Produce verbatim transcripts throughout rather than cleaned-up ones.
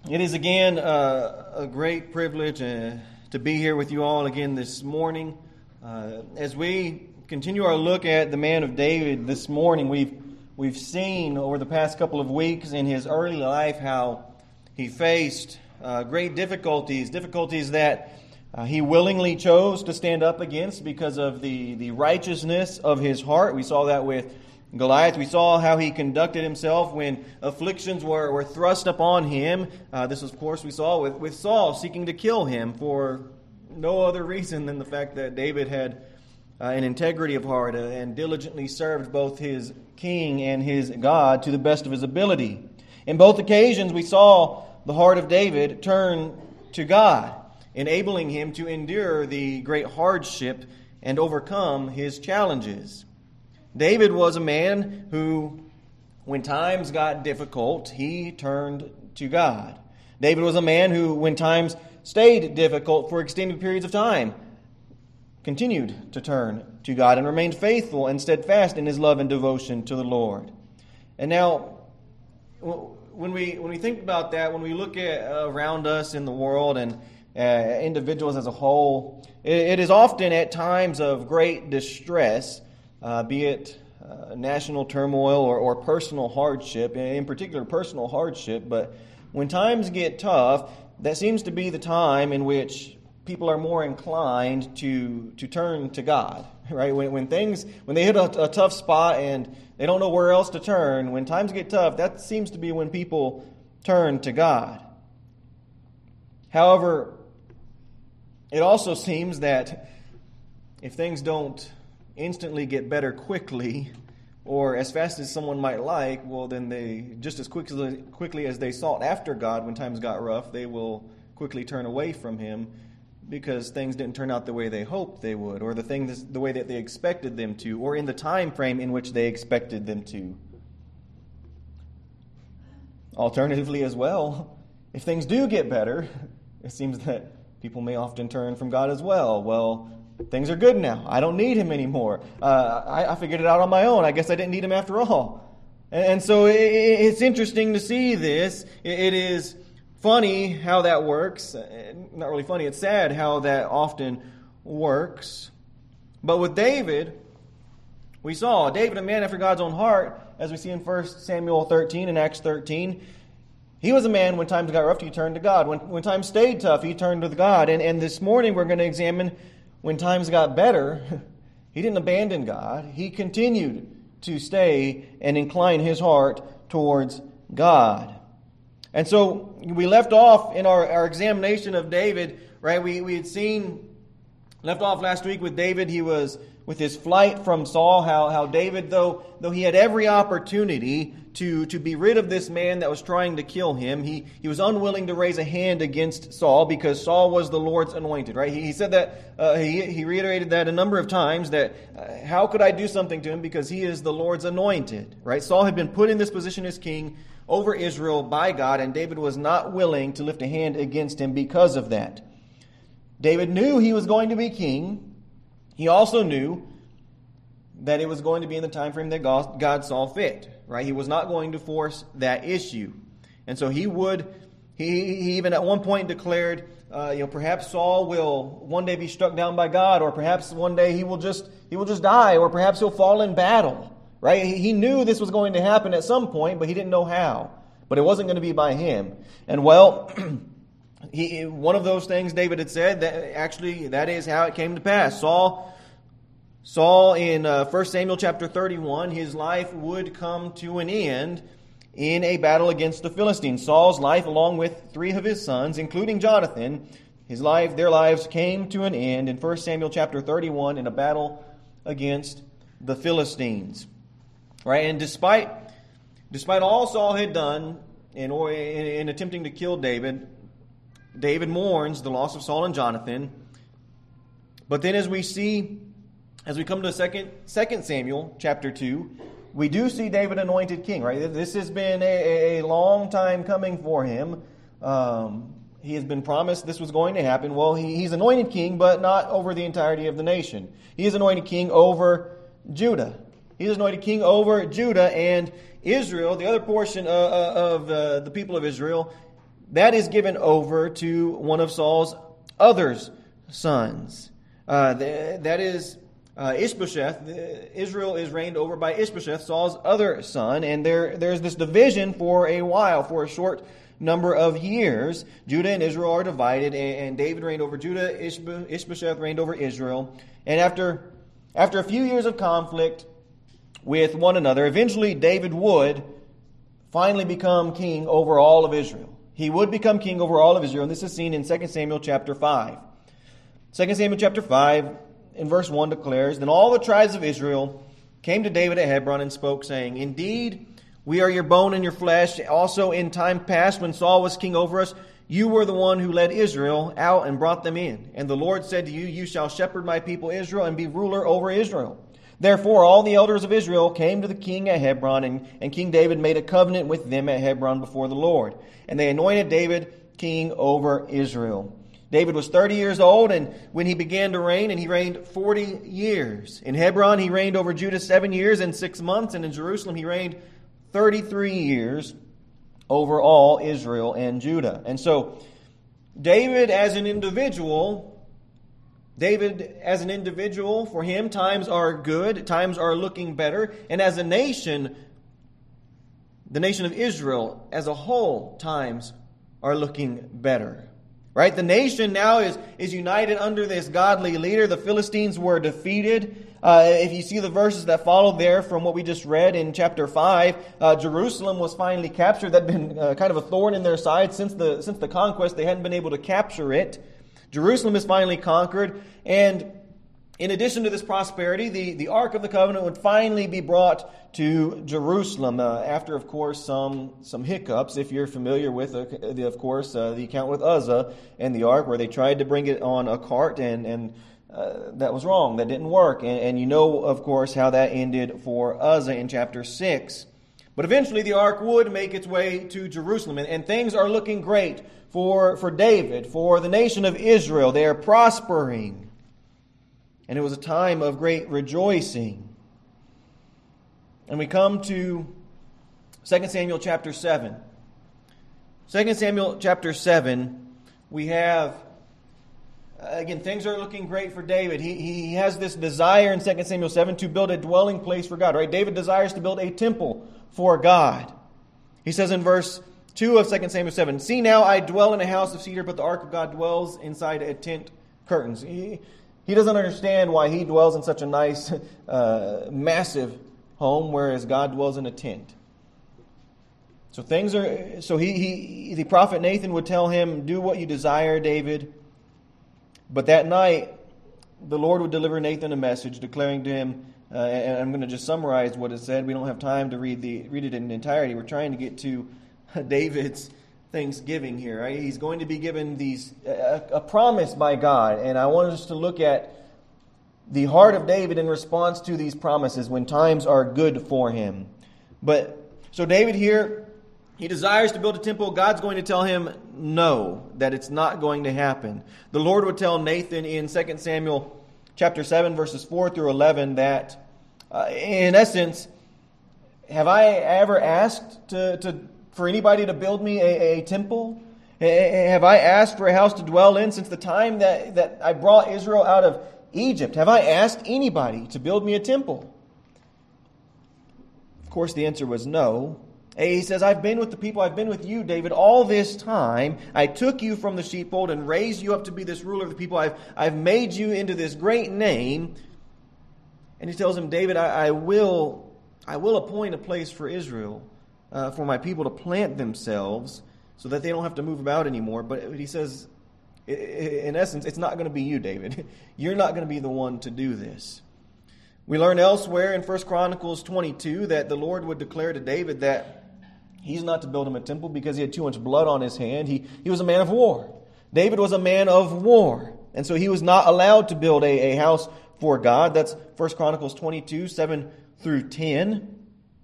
It is again uh, a great privilege uh, to be here with you all again this morning. Uh, as we continue our look at the man of David this morning, we've we've seen over the past couple of weeks in his early life how he faced uh, great difficulties, difficulties that uh, he willingly chose to stand up against because of the, the righteousness of his heart. We saw that with Goliath. We saw how he conducted himself when afflictions were, were thrust upon him. Uh, this, of course, we saw with, with Saul seeking to kill him for no other reason than the fact that David had uh, an integrity of heart uh, and diligently served both his king and his God to the best of his ability. In both occasions, we saw the heart of David turn to God, enabling him to endure the great hardship and overcome his challenges. David was a man who, when times got difficult, he turned to God. David was a man who, when times stayed difficult for extended periods of time, continued to turn to God and remained faithful and steadfast in his love and devotion to the Lord. And now, when we when we think about that, when we look at uh, around us in the world and uh, individuals as a whole, it, it is often at times of great distress, Uh, be it uh, national turmoil or, or personal hardship, in particular personal hardship. But when times get tough, that seems to be the time in which people are more inclined to to turn to God, right? When, when things, when they hit a, a tough spot and they don't know where else to turn, when times get tough, that seems to be when people turn to God. However, it also seems that if things don't instantly get better quickly, or as fast as someone might like, well, then they, just as quickly, quickly as they sought after God when times got rough, they will quickly turn away from Him because things didn't turn out the way they hoped they would, or the things the way that they expected them to, or in the time frame in which they expected them to. Alternatively as well, if things do get better, it seems that people may often turn from God as well. Well, things are good now. I don't need Him anymore. Uh, I, I figured it out on my own. I guess I didn't need Him after all. And, and so it, it's interesting to see this. It, it is funny how that works. Not really funny. It's sad how that often works. But with David, we saw David, a man after God's own heart, as we see in First Samuel thirteen and Acts thirteen. He was a man, when times got rough, he turned to God. When, when times stayed tough, he turned to God. And, and this morning we're going to examine when times got better, he didn't abandon God. He continued to stay and incline his heart towards God. And so we left off in our, our examination of David, right? We, we had seen, left off last week with David. He was with his flight from Saul, how, how David, though, though he had every opportunity to, to be rid of this man that was trying to kill him, he, he was unwilling to raise a hand against Saul because Saul was the Lord's anointed, right? He, he said that, uh, he, he reiterated that a number of times, that uh, how could I do something to him because he is the Lord's anointed, right? Saul had been put in this position as king over Israel by God, and David was not willing to lift a hand against him because of that. David knew he was going to be king. He also knew that it was going to be in the time frame that God, God saw fit, right? He was not going to force that issue. And so he would, he, he even at one point declared, uh, you know, perhaps Saul will one day be struck down by God, or perhaps one day he will just, he will just die, or perhaps he'll fall in battle, right? He, he knew this was going to happen at some point, but he didn't know how. But it wasn't going to be by him. And well, He, one of those things David had said, that actually that is how it came to pass. Saul, Saul in uh, First Samuel chapter thirty-one, his life would come to an end in a battle against the Philistines. Saul's life, along with three of his sons, including Jonathan, his life, their lives came to an end in First Samuel chapter thirty-one in a battle against the Philistines. Right, and despite despite all Saul had done in, in, in attempting to kill David, David mourns the loss of Saul and Jonathan. But then as we see, as we come to second, second Samuel chapter two, we do see David anointed king, right? This has been a, a long time coming for him. Um, he has been promised this was going to happen. Well, he, he's anointed king, but not over the entirety of the nation. He is anointed king over Judah. He's anointed king over Judah and Israel, the other portion of, of uh, the people of Israel. that is given over to one of Saul's other sons. Uh, that is uh, Ishbosheth. Israel is reigned over by Ishbosheth, Saul's other son, and there there's this division for a while, for a short number of years. Judah and Israel are divided, and David reigned over Judah, Ishbosheth reigned over Israel. And after after a few years of conflict with one another, eventually David would finally become king over all of Israel. He would become king over all of Israel, and this is seen in Second Samuel chapter five. Second Samuel chapter five, in verse one declares, "Then all the tribes of Israel came to David at Hebron and spoke, saying, Indeed, we are your bone and your flesh. Also in time past, when Saul was king over us, you were the one who led Israel out and brought them in. And the Lord said to you, You shall shepherd my people Israel and be ruler over Israel. Therefore all the elders of Israel came to the king at Hebron, and, and King David made a covenant with them at Hebron before the Lord. And they anointed David king over Israel. David was thirty years old and when he began to reign, and he reigned forty years. In Hebron he reigned over Judah seven years and six months, and in Jerusalem he reigned thirty-three years over all Israel and Judah." And so David as an individual, David as an individual, for him times are good, times are looking better, and as a nation, the nation of Israel as a whole, times are looking better. Right? The nation now is, is united under this godly leader. The Philistines were defeated. Uh, if you see the verses that followed there from what we just read in chapter five, uh, Jerusalem was finally captured. That had been uh, kind of a thorn in their side since the, since the conquest. They hadn't been able to capture it. Jerusalem is finally conquered. And in addition to this prosperity, the, the Ark of the Covenant would finally be brought to Jerusalem uh, after, of course, some some hiccups. If you're familiar with, uh, the, of course, uh, the account with Uzzah and the Ark, where they tried to bring it on a cart, and, and uh, that was wrong. That didn't work. And, and you know, of course, how that ended for Uzzah in chapter six. But eventually the Ark would make its way to Jerusalem, and, and things are looking great for, for David, for the nation of Israel. They are prospering. And it was a time of great rejoicing. And we come to Second Samuel chapter seven. Second Samuel chapter seven, we have, again, things are looking great for David. He, he has this desire in Second Samuel seven to build a dwelling place for God, right? David desires to build a temple for God. He says in verse two of Second Samuel seven, "See now, I dwell in a house of cedar, but the ark of God dwells inside a tent curtains." He, he doesn't understand why he dwells in such a nice, uh, massive home, whereas God dwells in a tent. So things are. So he, he, the prophet Nathan would tell him, "Do what you desire, David." But that night, the Lord would deliver Nathan a message declaring to him, uh, and I'm going to just summarize what it said. We don't have time to read the read it in entirety. We're trying to get to David's thanksgiving here. Right? He's going to be given these a, a promise by God, and I want us to look at the heart of David in response to these promises when times are good for him. But so David here, he desires to build a temple. God's going to tell him no, that it's not going to happen. The Lord would tell Nathan in Second Samuel chapter seven, verses four through eleven, that uh, in essence, have I ever asked to, to for anybody to build me a, a temple? Have I asked for a house to dwell in since the time that, that I brought Israel out of Egypt? Have I asked anybody to build me a temple? Of course, the answer was no. He says, I've been with the people, I've been with you, David, all this time. I took you from the sheepfold and raised you up to be this ruler of the people. I've, I've made you into this great name. And he tells him, David, I, I will I will appoint a place for Israel, uh, for my people to plant themselves so that they don't have to move about anymore. But he says, in essence, it's not going to be you, David. You're not going to be the one to do this. We learn elsewhere in First Chronicles twenty-two that the Lord would declare to David that he's not to build him a temple because he had too much blood on his hand. He, he was a man of war. David was a man of war. And so he was not allowed to build a, a house for God. That's First Chronicles twenty-two, seven through ten.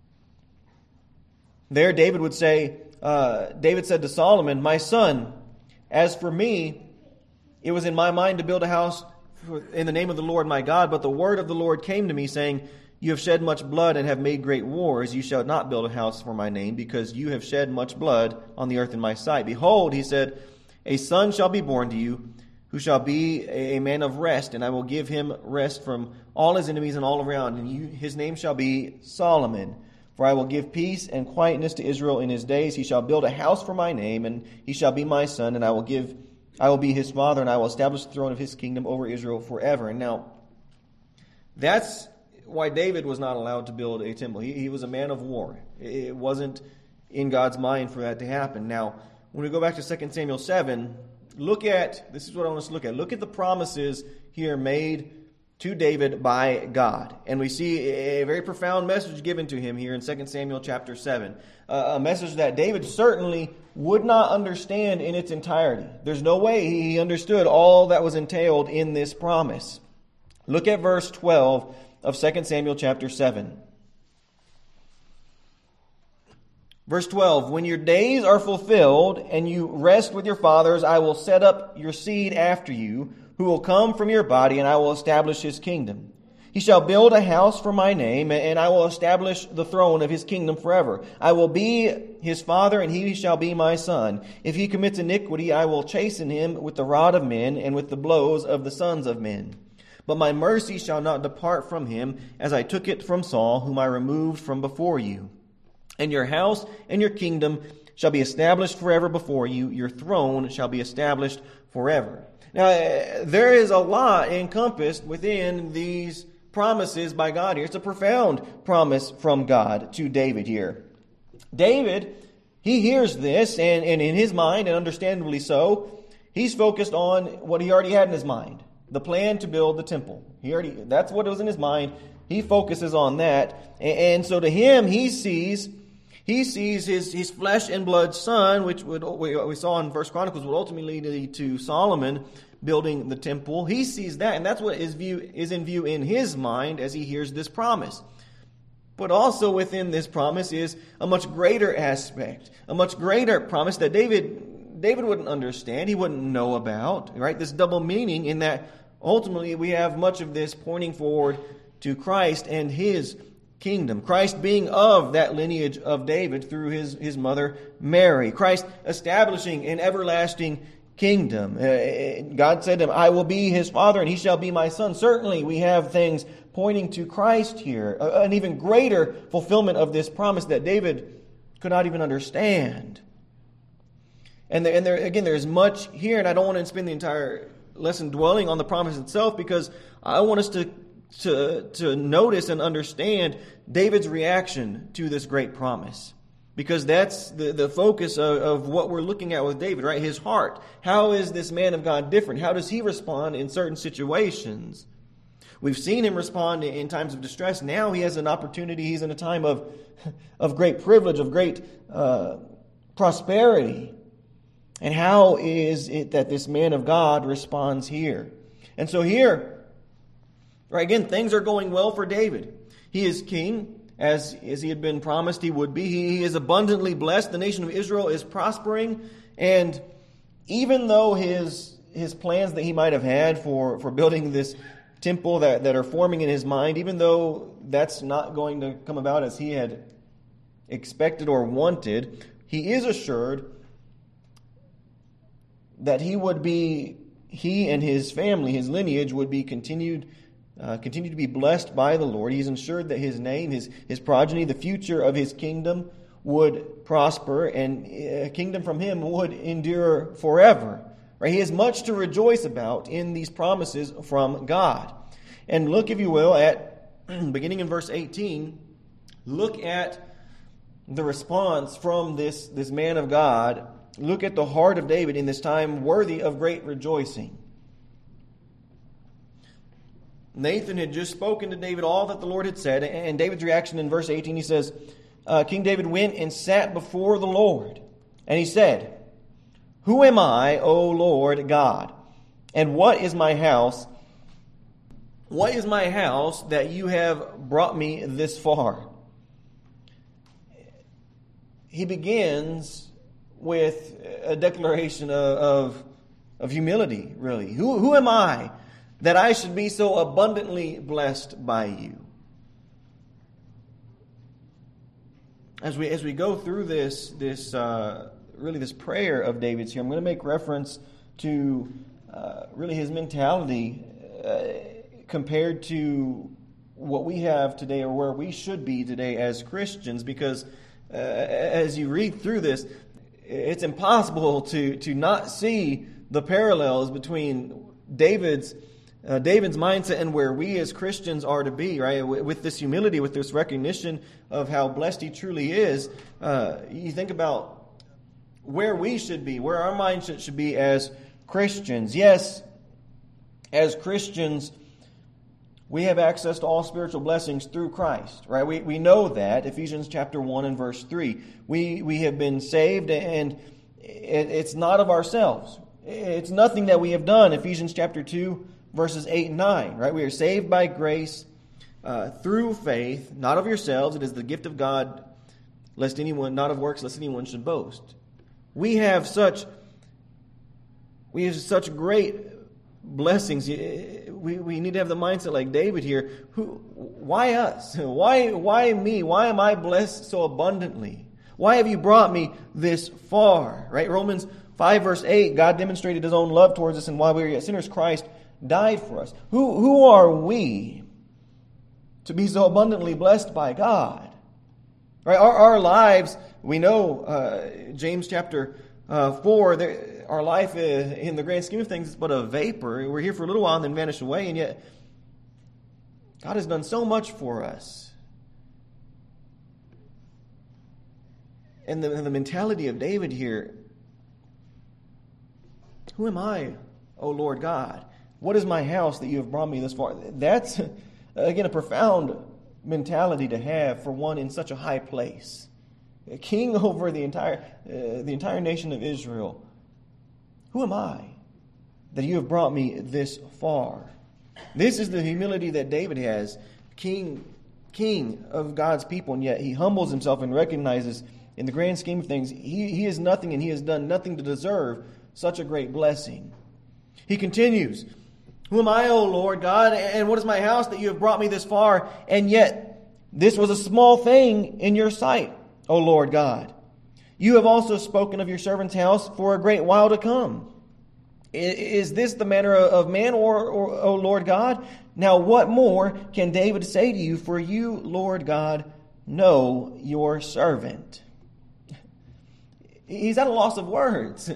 There David would say, uh, David said to Solomon, my son, as for me, it was in my mind to build a house in the name of the Lord my God, but the word of the Lord came to me saying, You have shed much blood and have made great wars. You shall not build a house for my name, because you have shed much blood on the earth in my sight. Behold, he said, a son shall be born to you, who shall be a man of rest, and I will give him rest from all his enemies and all around. And you, his name shall be Solomon. For I will give peace and quietness to Israel in his days. He shall build a house for my name, and he shall be my son, and I will give, I will be his father, and I will establish the throne of his kingdom over Israel forever. And now, that's why David was not allowed to build a temple. He, he was a man of war. It wasn't in God's mind for that to happen. Now, when we go back to Second Samuel seven, look at, this is what I want us to look at. Look at the promises here made to David by God. And we see a very profound message given to him here in Second Samuel chapter seven. Uh, a message that David certainly would not understand in its entirety. There's no way he understood all that was entailed in this promise. Look at verse twelve of Second Samuel chapter seven. Verse twelve, when your days are fulfilled and you rest with your fathers, I will set up your seed after you, who will come from your body, and I will establish his kingdom. He shall build a house for my name, and I will establish the throne of his kingdom forever. I will be his father, and he shall be my son. If he commits iniquity, I will chasten him with the rod of men and with the blows of the sons of men. But my mercy shall not depart from him, as I took it from Saul, whom I removed from before you. And your house and your kingdom shall be established forever before you. Your throne shall be established forever. Now, there is a lot encompassed within these promises by God here. It's a profound promise from God to David here. David, he hears this, and, and in his mind, and understandably so, he's focused on what he already had in his mind. The plan to build the temple. He already, that's what was in his mind. He focuses on that. And, and so to him, he sees He sees his, his flesh and blood son, which would we, we saw in First Chronicles would ultimately lead to Solomon building the temple. He sees that, and that's what is view is in view in his mind as he hears this promise. But also within this promise is a much greater aspect, a much greater promise that David David wouldn't understand, he wouldn't know about. Right? This double meaning in that ultimately we have much of this pointing forward to Christ and his kingdom. Christ being of that lineage of David through his, his mother Mary. Christ establishing an everlasting kingdom. Uh, God said to him, I will be his father and he shall be my son. Certainly we have things pointing to Christ here. Uh, an even greater fulfillment of this promise that David could not even understand. And there, and there again, there's much here, and I don't want to spend the entire lesson dwelling on the promise itself, because I want us to To, to notice and understand David's reaction to this great promise. Because that's the, the focus of, of what we're looking at with David, right? His heart. How is this man of God different? How does he respond in certain situations? We've seen him respond in times of distress. Now he has an opportunity. He's in a time of, of great privilege, of great uh, prosperity. And how is it that this man of God responds here? And so here, right, again, things are going well for David. He is king, as, as he had been promised he would be. He, he is abundantly blessed. The nation of Israel is prospering. And even though his his plans that he might have had for, for building this temple that, that are forming in his mind, even though that's not going to come about as he had expected or wanted, he is assured that he would be, he and his family, his lineage would be continued Uh, continue to be blessed by the Lord. He's ensured that his name, his, his progeny, the future of his kingdom would prosper, and a kingdom from him would endure forever. Right? He has much to rejoice about in these promises from God. And look, if you will, at beginning in verse eighteen, look at the response from this, this man of God. Look at the heart of David in this time worthy of great rejoicing. Nathan had just spoken to David all that the Lord had said, and David's reaction in verse eighteen, he says, uh, King David went and sat before the Lord, and he said, Who am I, O Lord God? And what is my house? What is my house that you have brought me this far? He begins with a declaration of, of, of humility, really. Who, who am I that I should be so abundantly blessed by you? as we as we go through this this uh, really this prayer of David's here, I'm going to make reference to uh, really his mentality uh, compared to what we have today, or where we should be today as Christians, because uh, as you read through this, it's impossible to to not see the parallels between David's uh, David's mindset and where we as Christians are to be, right? With this humility, with this recognition of how blessed he truly is. Uh, you think about where we should be, where our mindset should be as Christians. Yes, as Christians, we have access to all spiritual blessings through Christ, right? We we know that. Ephesians chapter one and verse three. We we have been saved, and it, it's not of ourselves. It's nothing that we have done. Ephesians chapter two, verses eight and nine, right? We are saved by grace uh, through faith, not of yourselves. It is the gift of God, lest anyone, not of works, lest anyone should boast. We have such, we have such great blessings. We we need to have the mindset like David here. Who? Why us? Why why me? Why am I blessed so abundantly? Why have you brought me this far? Right? Romans five verse eight. God demonstrated His own love towards us, and while we were yet sinners, Christ died for us. Who who are we to be so abundantly blessed by God? Right? Our our lives. We know uh, James chapter uh, four. There, Our life, is, in the grand scheme of things, is but a vapor. We're here for a little while and then vanish away, and yet God has done so much for us. And the, the mentality of David here, who am I, O Lord God? What is my house that you have brought me this far? That's, again, a profound mentality to have for one in such a high place. A king over the entire, uh, the entire nation of Israel. Who am I that you have brought me this far? This is the humility that David has, king, king of God's people, and yet he humbles himself and recognizes in the grand scheme of things, he, he is nothing and he has done nothing to deserve such a great blessing. He continues, who am I, O Lord God, and what is my house that you have brought me this far? And yet this was a small thing in your sight, O Lord God. You have also spoken of your servant's house for a great while to come. Is this the manner of man, or, or, O Lord God? Now what more can David say to you? For you, Lord God, know your servant. He's at a loss of words.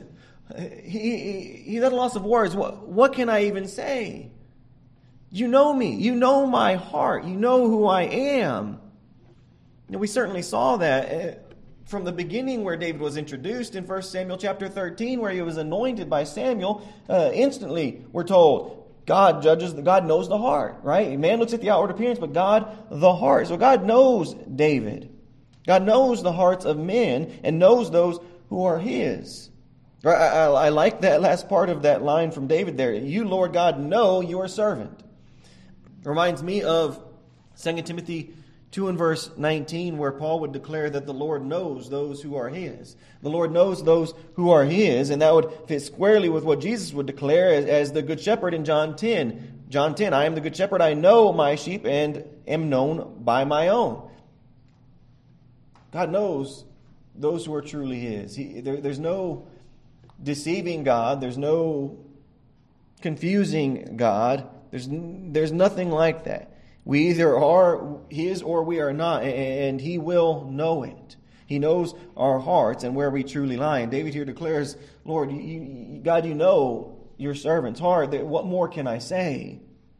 He, he's at a loss of words. What, what can I even say? You know me. You know my heart. You know who I am. And we certainly saw that from the beginning where David was introduced in First Samuel chapter thirteen, where he was anointed by Samuel. Uh, instantly, we're told, God judges, God knows the heart, right? Man looks at the outward appearance, but God, the heart. So God knows David. God knows the hearts of men and knows those who are His. I, I, I like that last part of that line from David there. You, Lord God, know your servant. Reminds me of Second Timothy two and verse nineteen, where Paul would declare that the Lord knows those who are His. The Lord knows those who are His, and that would fit squarely with what Jesus would declare as, as the Good Shepherd in John ten. John ten, I am the Good Shepherd, I know my sheep, and am known by my own. God knows those who are truly His. He, there, there's no deceiving God. There's no confusing God. There's, there's nothing like that. We either are His or we are not, and He will know it. He knows our hearts and where we truly lie. And David here declares, Lord, you, you, God, you know your servant's heart. What more can I say?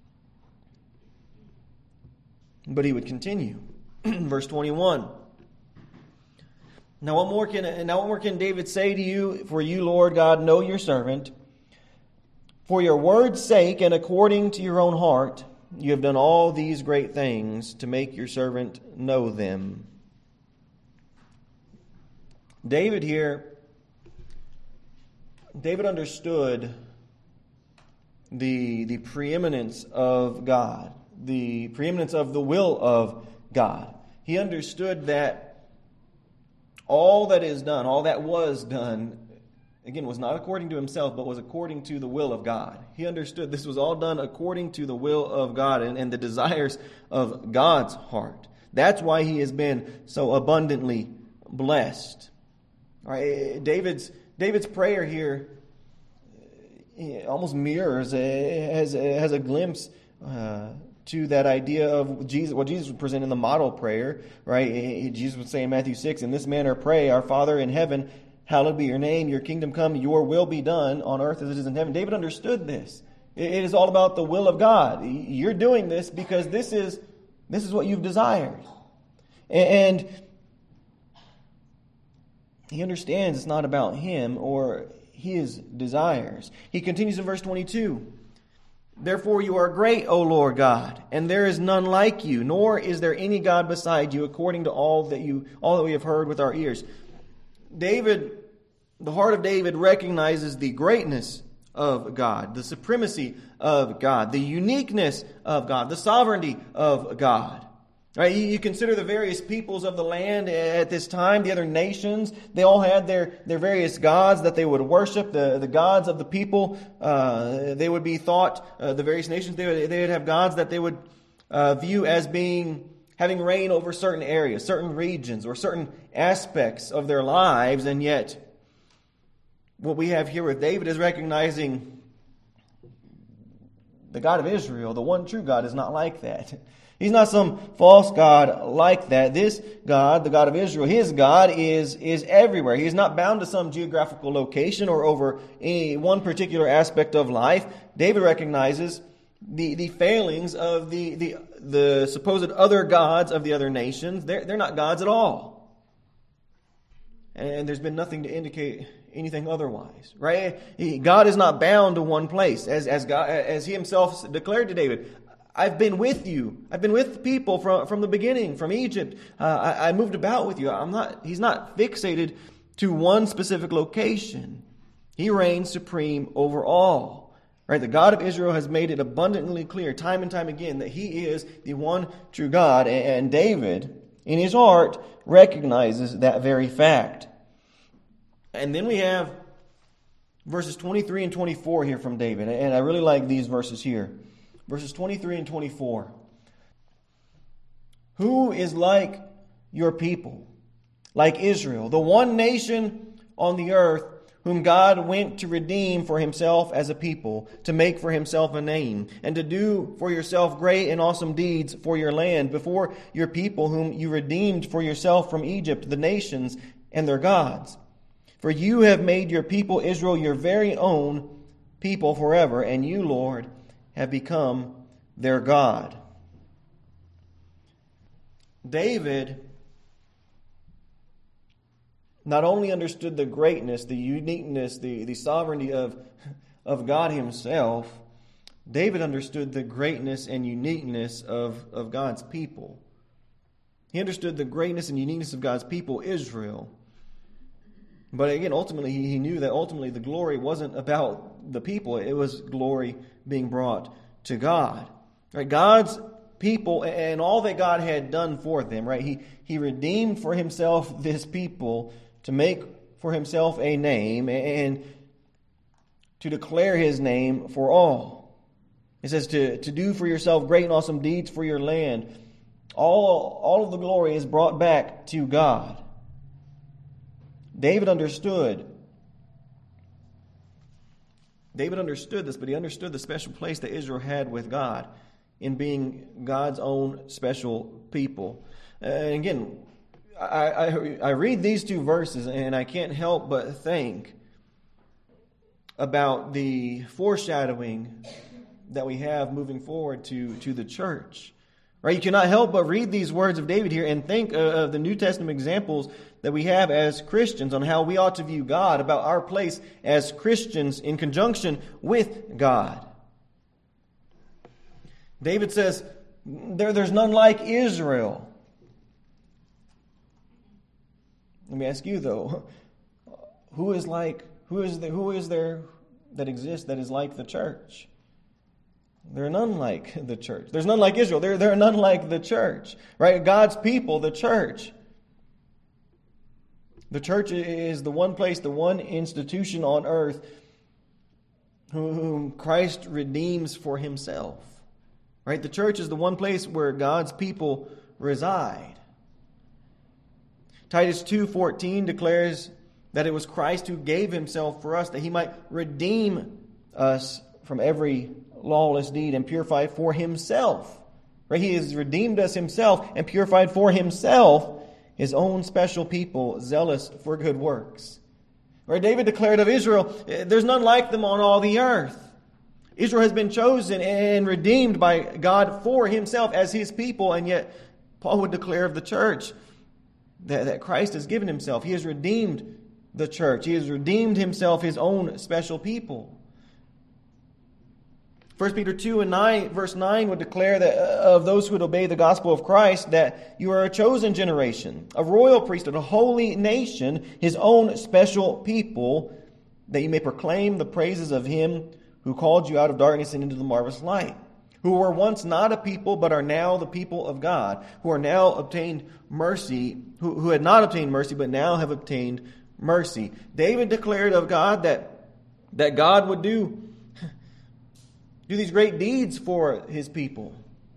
But he would continue. Verse twenty-one. Now what more can now what more can David say to you? For you, Lord God, know your servant. For your word's sake and according to your own heart, you have done all these great things to make your servant know them. David here, David understood the, the preeminence of God, the preeminence of the will of God. He understood that all that is done, all that was done, again, was not according to himself, but was according to the will of God. He understood this was all done according to the will of God and, and the desires of God's heart. That's why he has been so abundantly blessed. All right, David's David's prayer here almost mirrors, has, has a glimpse uh, to that idea of Jesus, what Jesus would present in the model prayer, right? Jesus would say in Matthew six, "In this manner pray, our Father in heaven, hallowed be your name, your kingdom come, your will be done on earth as it is in heaven." David understood this. It is all about the will of God. You're doing this because this is this is what you've desired. And he understands it's not about him or his desires. He continues in verse twenty-two. "Therefore you are great, O Lord God, and there is none like you, nor is there any God beside you, according to all that you all that we have heard with our ears." David, the heart of David recognizes the greatness of God, the supremacy of God, the uniqueness of God, the sovereignty of God. Right? You consider the various peoples of the land at this time, the other nations, they all had their, their various gods that they would worship, the, the gods of the people. Uh, they would be thought, uh, the various nations, they would, they would have gods that they would uh, view as being, having reign over certain areas, certain regions, or certain aspects of their lives. And yet, what we have here with David is recognizing the God of Israel, the one true God, is not like that. He's not some false God like that. This God, the God of Israel, his God is, is everywhere. He is not bound to some geographical location or over any one particular aspect of life. David recognizes the, the failings of the, the, the supposed other gods of the other nations. They're, they're not gods at all. And there's been nothing to indicate anything otherwise, right? He, God is not bound to one place. As, as, God, as he himself declared to David, "I've been with you. I've been with people from, from the beginning, from Egypt. Uh, I, I moved about with you." I'm not. He's not fixated to one specific location. He reigns supreme over all. Right? The God of Israel has made it abundantly clear time and time again that he is the one true God. And David, in his heart, recognizes that very fact. And then we have verses twenty-three and twenty-four here from David. And I really like these verses here. Verses twenty-three and twenty-four. "Who is like your people, like Israel, the one nation on the earth whom God went to redeem for himself as a people, to make for himself a name, and to do for yourself great and awesome deeds for your land, before your people whom you redeemed for yourself from Egypt, the nations and their gods? For you have made your people Israel your very own people forever, and you, Lord, have become their God." David not only understood the greatness, the uniqueness, the, the sovereignty of, of God himself, David understood the greatness and uniqueness of, of God's people. He understood the greatness and uniqueness of God's people, Israel. But again, ultimately, he knew that ultimately the glory wasn't about the people. It was glory being brought to God. Right? God's people and all that God had done for them, right? He, he redeemed for himself this people to make for himself a name and to declare his name for all. It says to, to do for yourself great and awesome deeds for your land. All, all of the glory is brought back to God. David understood. David understood this, but he understood the special place that Israel had with God in being God's own special people. And again, I, I, I read these two verses and I can't help but think about the foreshadowing that we have moving forward to, to the church. Right? You cannot help but read these words of David here and think of the New Testament examples that we have as Christians on how we ought to view God, about our place as Christians in conjunction with God. David says, there, there's none like Israel. Let me ask you though, who is like, who is there, who is there that exists that is like the church? There are none like the church. There's none like Israel. There, there are none like the church. Right? God's people, the church. The church is the one place, the one institution on earth whom Christ redeems for himself. Right? The church is the one place where God's people reside. Titus two fourteen declares that it was Christ who gave himself for us, that he might redeem us from every lawless deed and purify for himself. Right? He has redeemed us himself and purified for himself his own special people, zealous for good works. Right? David declared of Israel, there's none like them on all the earth. Israel has been chosen and redeemed by God for himself as his people, and yet Paul would declare of the church that, that Christ has given himself. He has redeemed the church. He has redeemed himself, his own special people. First Peter two and nine, verse nine would declare that of those who would obey the gospel of Christ, that you are a chosen generation, a royal priesthood, a holy nation, his own special people, that you may proclaim the praises of him who called you out of darkness and into the marvelous light, who were once not a people, but are now the people of God, who are now obtained mercy, who, who had not obtained mercy, but now have obtained mercy. David declared of God that, that God would do, do these great deeds for his people.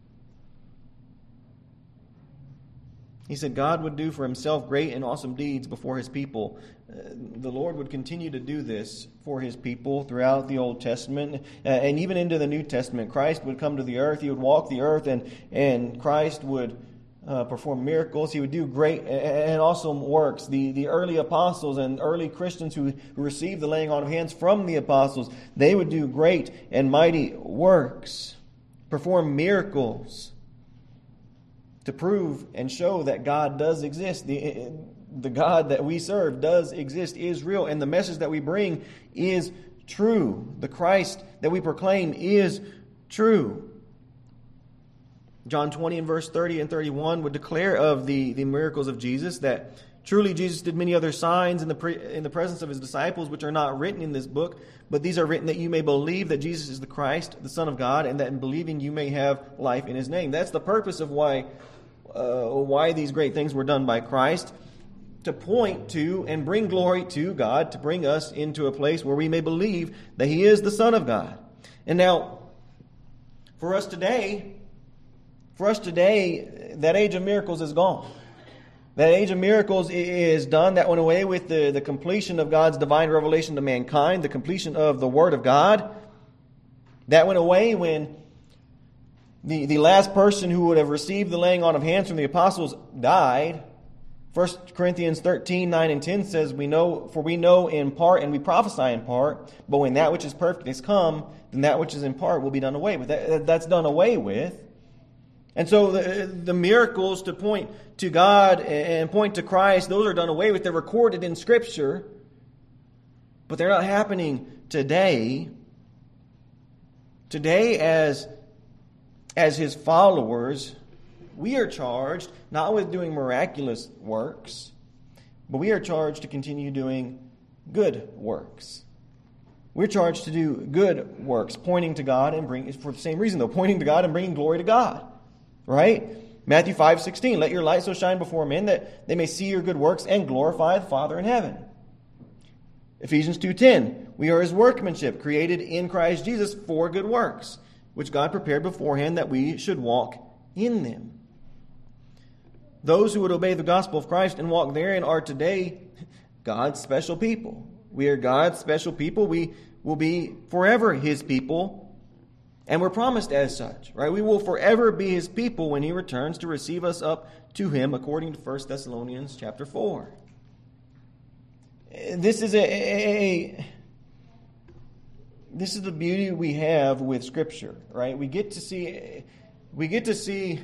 He said God would do for himself great and awesome deeds before his people. Uh, the Lord would continue to do this for his people throughout the Old Testament uh, and even into the New Testament. Christ would come to the earth. He would walk the earth, and, and Christ would uh, perform miracles. He would do great and awesome works. The, the early apostles and early Christians who, who received the laying on of hands from the apostles, they would do great and mighty works, perform miracles, to prove and show that God does exist. The, the God that we serve does exist, is real, and the message that we bring is true. The Christ that we proclaim is true. John twenty and verse thirty and thirty-one would declare of the, the miracles of Jesus that truly Jesus did many other signs in the pre, in the presence of his disciples, which are not written in this book, but these are written that you may believe that Jesus is the Christ, the Son of God, and that in believing you may have life in his name. That's the purpose of why uh, why these great things were done by Christ, to point to and bring glory to God, to bring us into a place where we may believe that he is the Son of God. And now, for us today, for us today, that age of miracles is gone. That age of miracles is done. That went away with the, the completion of God's divine revelation to mankind, the completion of the Word of God. That went away when the, the last person who would have received the laying on of hands from the apostles died. First Corinthians thirteen, nine and ten says, "We know, for we know in part and we prophesy in part, but when that which is perfect is come, then that which is in part will be done away with." That, that's done away with. And so the, the miracles to point to God and point to Christ, those are done away with. They're recorded in Scripture, but they're not happening today. Today, as, as his followers, we are charged not with doing miraculous works, but we are charged to continue doing good works. We're charged to do good works, pointing to God and bring, for the same reason though, pointing to God and bringing glory to God. Right? Matthew five sixteen, "Let your light so shine before men that they may see your good works and glorify the Father in heaven." Ephesians two ten, "We are his workmanship, created in Christ Jesus for good works, which God prepared beforehand that we should walk in them." Those who would obey the gospel of Christ and walk therein are today God's special people. We are God's special people. We will be forever his people. And we're promised as such, right? We will forever be his people when he returns to receive us up to him, according to First Thessalonians chapter four. This is a, a this is the beauty we have with Scripture, right? We get to see we get to see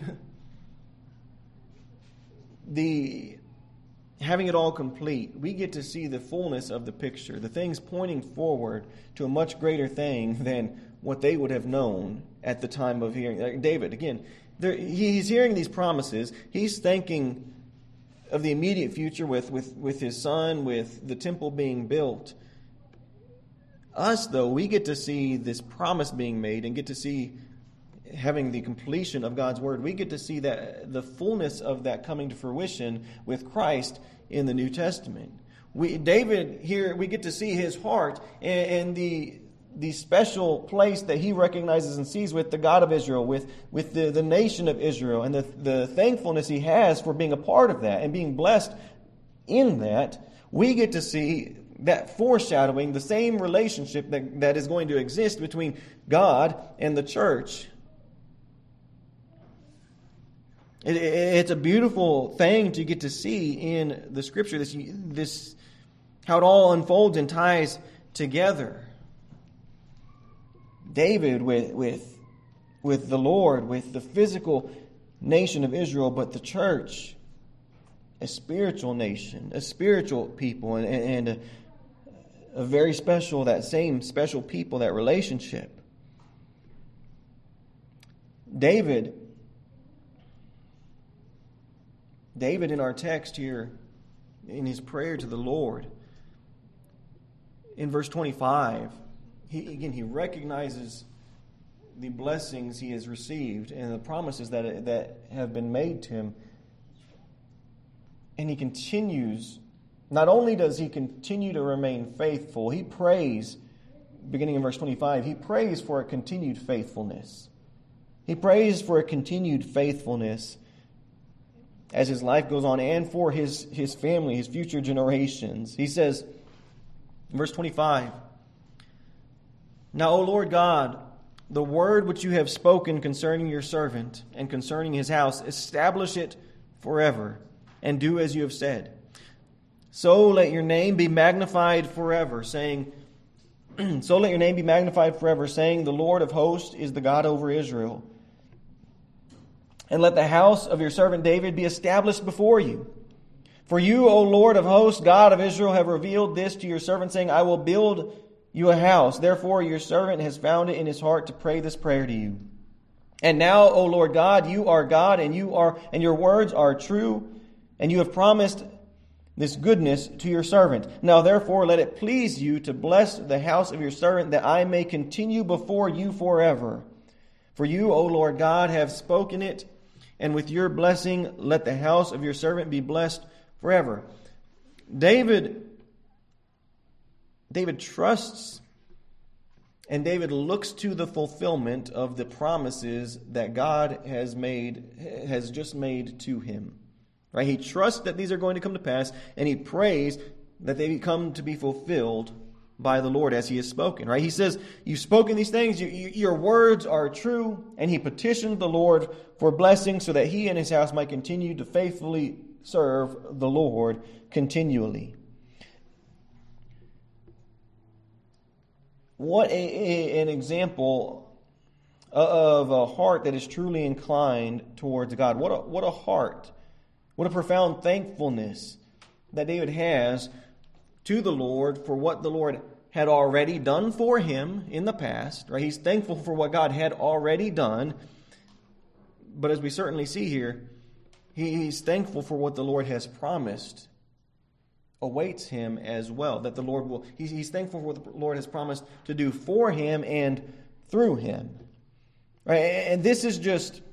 the having it all complete. We get to see the fullness of the picture, the things pointing forward to a much greater thing than what they would have known at the time of hearing. Like David, again, there, he's hearing these promises. He's thinking of the immediate future with, with, with his son, with the temple being built. Us, though, we get to see this promise being made and get to see having the completion of God's word. We get to see that the fullness of that coming to fruition with Christ in the New Testament. We, David here, we get to see his heart and, and the the special place that he recognizes and sees with the God of Israel, with, with the, the nation of Israel, and the, the thankfulness he has for being a part of that and being blessed in that, we get to see that foreshadowing, the same relationship that, that is going to exist between God and the church. It, it, it's a beautiful thing to get to see in the Scripture, this, this how it all unfolds and ties together. David with, with, with the Lord, with the physical nation of Israel, but the church, a spiritual nation, a spiritual people, and, and a, a very special, that same special people, that relationship. David, David in our text here, in his prayer to the Lord, in verse twenty-five, he, again, he recognizes the blessings he has received and the promises that, that have been made to him. And he continues, not only does he continue to remain faithful, he prays, beginning in verse twenty-five, he prays for a continued faithfulness. He prays for a continued faithfulness as his life goes on and for his, his family, his future generations. He says, in verse twenty-five, "Now, O Lord God, the word which you have spoken concerning your servant and concerning his house, establish it forever, and do as you have said. So let your name be magnified forever, saying, so let your name be magnified forever, saying, the Lord of hosts is the God over Israel. And let the house of your servant David be established before you. For you, O Lord of hosts, God of Israel, have revealed this to your servant, saying, I will build you a house. Therefore your servant has found it in his heart to pray this prayer to you. And now, O Lord God, you are God, and you are, and your words are true, and you have promised this goodness to your servant. Now therefore let it please you to bless the house of your servant, that I may continue before you forever. For you, O Lord God, have spoken it, and with your blessing let the house of your servant be blessed forever." David, David trusts and David looks to the fulfillment of the promises that God has made, has just made to him. Right? He trusts that these are going to come to pass, and he prays that they come to be fulfilled by the Lord as he has spoken. Right? He says, you've spoken these things, you, you, your words are true, and he petitioned the Lord for blessing so that he and his house might continue to faithfully serve the Lord continually. What a, a, an example of a heart that is truly inclined towards God. What a, what a heart. What a profound thankfulness that David has to the Lord for what the Lord had already done for him in the past. Right? He's thankful for what God had already done. But as we certainly see here, he's thankful for what the Lord has promised awaits him as well. That the Lord will, he's thankful for what the Lord has promised to do for him and through him. Right? And this is just,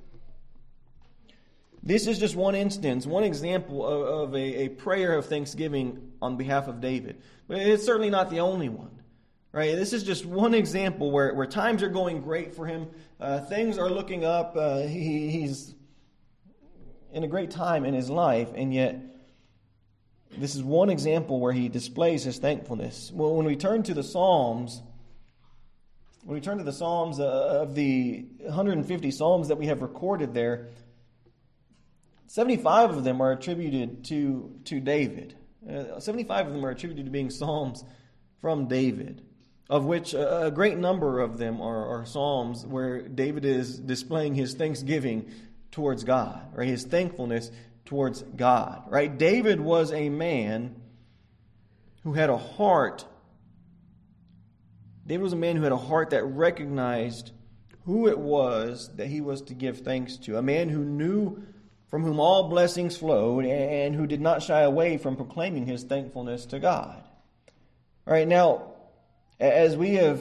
this is just one instance, one example of, of a, a prayer of thanksgiving on behalf of David. But it's certainly not the only one. Right? This is just one example where, where times are going great for him. Uh, things are looking up. Uh, he, he's in a great time in his life, and yet this is one example where he displays his thankfulness. Well, when we turn to the Psalms, when we turn to the Psalms, uh, of the one hundred fifty Psalms that we have recorded there, seventy-five of them are attributed to, to David. Uh, seventy-five of them are attributed to being Psalms from David, of which a great number of them are, are Psalms where David is displaying his thanksgiving towards God, or his thankfulness towards God. Right? David was a man who had a heart. David was a man who had a heart that recognized who it was that he was to give thanks to. A man who knew from whom all blessings flowed, and who did not shy away from proclaiming his thankfulness to God. All right, now, as we have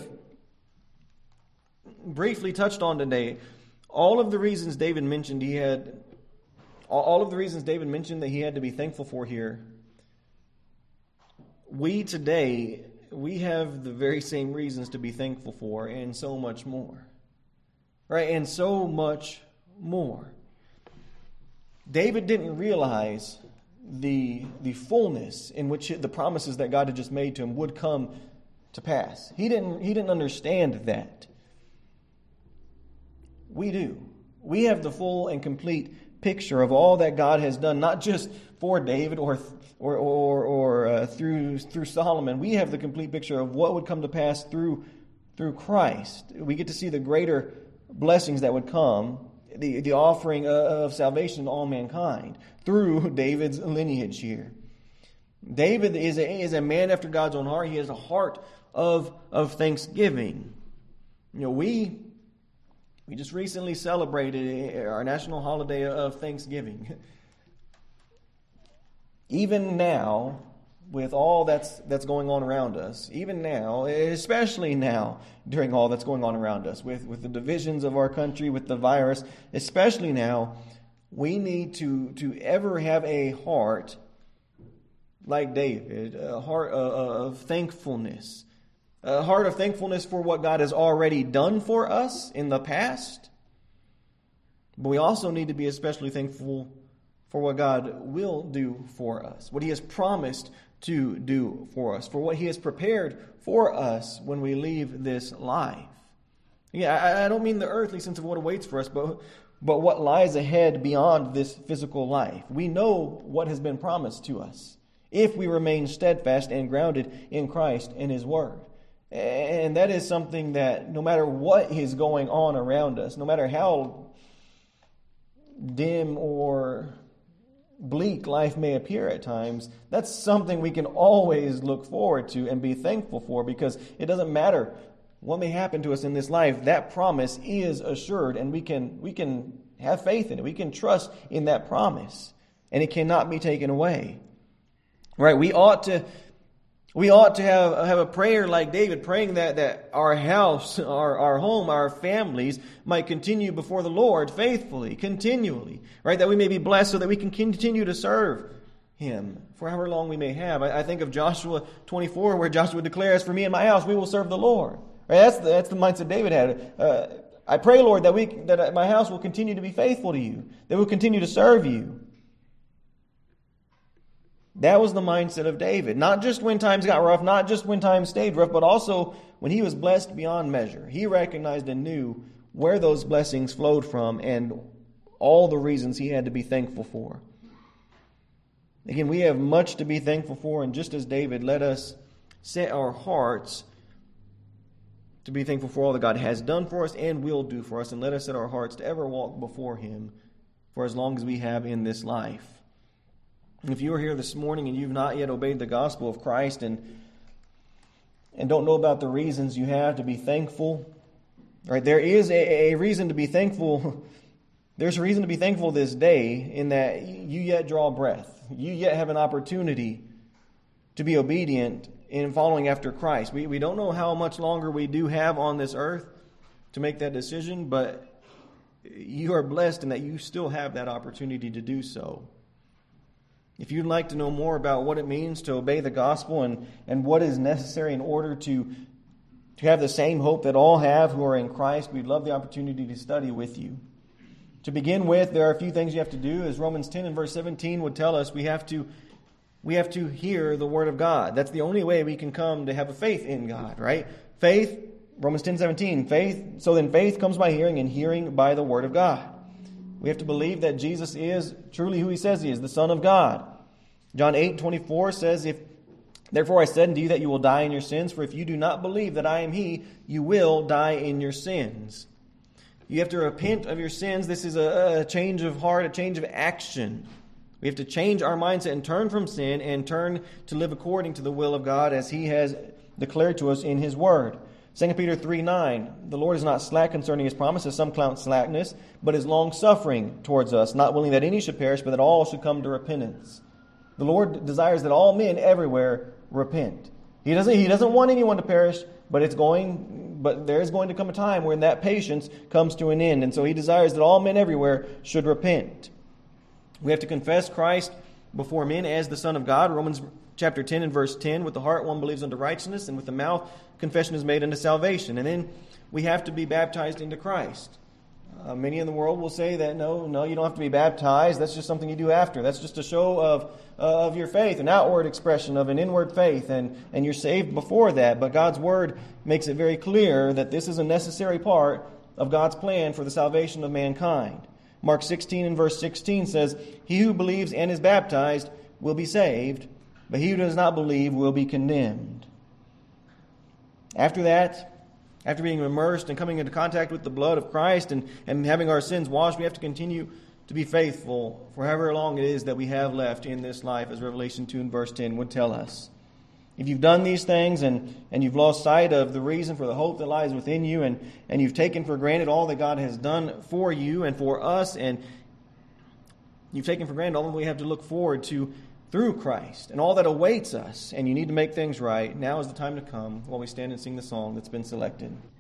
briefly touched on today, all of the reasons David mentioned he had, all of the reasons David mentioned that he had to be thankful for here, we today we have the very same reasons to be thankful for, and so much more. Right? And so much more. David didn't realize the, the fullness in which the promises that God had just made to him would come to pass. He didn't, he didn't understand that. We do. We have the full and complete picture of all that God has done, not just for David or or or, or uh, through through Solomon. We have the complete picture of what would come to pass through through Christ. We get to see the greater blessings that would come, the, the offering of salvation to all mankind through David's lineage here. David is a, is a man after God's own heart. He has a heart of, of thanksgiving. You know, we we just recently celebrated our national holiday of Thanksgiving. Even now, with all that's that's going on around us, even now, especially now, during all that's going on around us, with, with the divisions of our country, with the virus, especially now, we need to, to ever have a heart like David, a heart of thankfulness, a heart of thankfulness for what God has already done for us in the past. But we also need to be especially thankful for what God will do for us, what He has promised to do for us, for what He has prepared for us when we leave this life. Yeah, I, I don't mean the earthly sense of what awaits for us, but, but what lies ahead beyond this physical life. We know what has been promised to us if we remain steadfast and grounded in Christ and His Word. And that is something that no matter what is going on around us, no matter how dim or bleak life may appear at times, that's something we can always look forward to and be thankful for, because it doesn't matter what may happen to us in this life, that promise is assured, and we can we can have faith in it. We can trust in that promise, and it cannot be taken away. Right? We ought to we ought to have, have a prayer like David, praying that, that our house, our, our home, our families might continue before the Lord faithfully, continually, right? That we may be blessed so that we can continue to serve Him for however long we may have. I, I think of Joshua twenty-four, where Joshua declares, "For me and my house, we will serve the Lord." Right? That's the, that's the mindset David had. Uh, I pray, Lord, that we that my house will continue to be faithful to You, that we'll continue to serve You. That was the mindset of David. Not just when times got rough, not just when times stayed rough, but also when he was blessed beyond measure. He recognized and knew where those blessings flowed from and all the reasons he had to be thankful for. Again, we have much to be thankful for, and just as David, let us set our hearts to be thankful for all that God has done for us and will do for us, and let us set our hearts to ever walk before Him for as long as we have in this life. If you are here this morning and you've not yet obeyed the gospel of Christ and and don't know about the reasons you have to be thankful, right? There is a, a reason to be thankful. There's a reason to be thankful this day in that you yet draw breath. You yet have an opportunity to be obedient in following after Christ. We we don't know how much longer we do have on this earth to make that decision, but you are blessed in that you still have that opportunity to do so. If you'd like to know more about what it means to obey the gospel and, and what is necessary in order to, to have the same hope that all have who are in Christ, we'd love the opportunity to study with you. To begin with, there are a few things you have to do. As Romans ten and verse seventeen would tell us, we have to we have to hear the Word of God. That's the only way we can come to have a faith in God, right? Faith, Romans ten seventeen, faith. So then faith comes by hearing, and hearing by the Word of God. We have to believe that Jesus is truly who He says He is, the Son of God. John eight twenty-four says, "If therefore I said unto you that you will die in your sins, for if you do not believe that I am He, you will die in your sins." You have to repent of your sins. This is a, a change of heart, a change of action. We have to change our mindset and turn from sin and turn to live according to the will of God as He has declared to us in His Word. Second Peter three nine, "The Lord is not slack concerning His promises, some count slackness, but is long-suffering towards us, not willing that any should perish, but that all should come to repentance." The Lord desires that all men everywhere repent. He doesn't, he doesn't want anyone to perish, but it's going, but there is going to come a time when that patience comes to an end. And so He desires that all men everywhere should repent. We have to confess Christ before men as the Son of God. Romans chapter ten and verse ten, with the heart one believes unto righteousness, and with the mouth confession is made unto salvation. And then we have to be baptized into Christ. Uh, many in the world will say that, no, no, you don't have to be baptized. That's just something you do after. That's just a show of uh, of your faith, an outward expression of an inward faith, and, and you're saved before that. But God's Word makes it very clear that this is a necessary part of God's plan for the salvation of mankind. Mark sixteen and verse sixteen says, "He who believes and is baptized will be saved, but he who does not believe will be condemned." After that, after being immersed and coming into contact with the blood of Christ and, and having our sins washed, we have to continue to be faithful for however long it is that we have left in this life, as Revelation two and verse ten would tell us. If you've done these things and, and you've lost sight of the reason for the hope that lies within you, and, and you've taken for granted all that God has done for you and for us, and you've taken for granted all that we have to look forward to through Christ and all that awaits us, and you need to make things right, now is the time to come while we stand and sing the song that's been selected.